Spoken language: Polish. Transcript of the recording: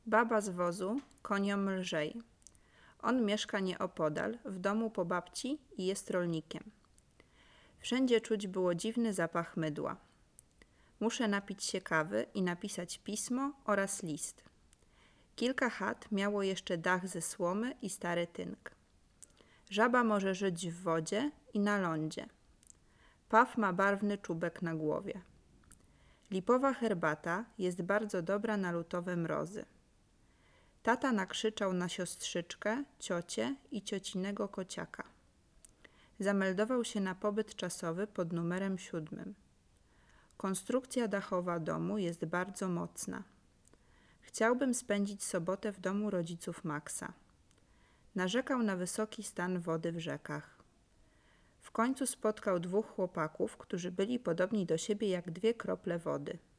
Baba z wozu koniom lżej. On mieszka nieopodal, w domu po babci i jest rolnikiem. Wszędzie czuć było dziwny zapach mydła. Muszę napić się kawy i napisać pismo oraz list. Kilka chat miało jeszcze dach ze słomy i stary tynk. Żaba może żyć w wodzie i na lądzie. Paw ma barwny czubek na głowie. Lipowa herbata jest bardzo dobra na lutowe mrozy. Tata nakrzyczał na siostrzyczkę, ciocię i ciocinego kociaka. Zameldował się na pobyt czasowy pod numerem 7. Konstrukcja dachowa domu jest bardzo mocna. Chciałbym spędzić sobotę w domu rodziców Maxa. Narzekał na wysoki stan wody w rzekach. W końcu spotkał 2 chłopaków, którzy byli podobni do siebie jak 2 krople wody.